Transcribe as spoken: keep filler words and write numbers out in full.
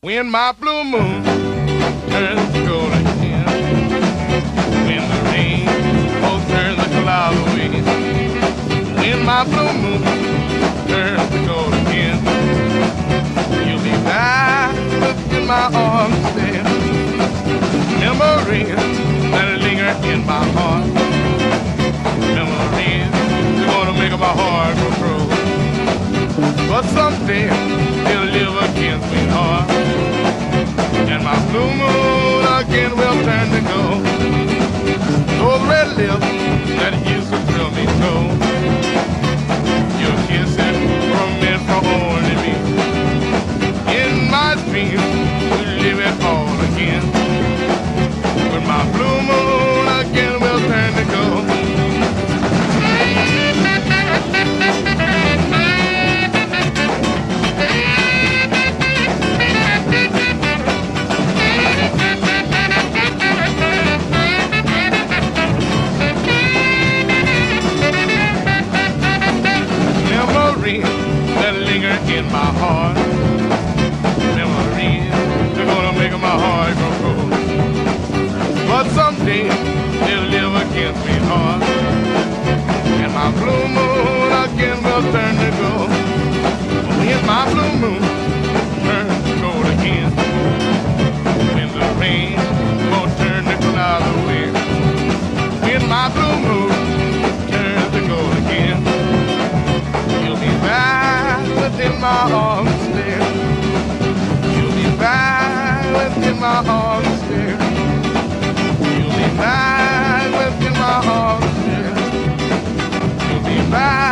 When my blue moon turns to gold again, when the rain oh, turns the clouds away, when my blue moon turns to gold again, you'll be back within my arms there. Memories that linger in my heart, memories they're gonna make my heart go through. But someday they'll live again, sweetheart, and my blue moon again will turn to gold. Those red lips that used to thrill me so, your kisses were meant for only me. In my dreams, we live it all again. When my blue moon again will turn to gold. That linger in my heart, memories they're gonna make my heart go cold. But someday they'll live again, sweetheart, and my blue moon again will turn to gold. When my blue moon turns to gold again, when the rain won't turn the clouds away, when my blue moon turns to gold again, you'll be back within my arms there. You'll be back within my arms there. You'll be back within my arms there. You'll be back.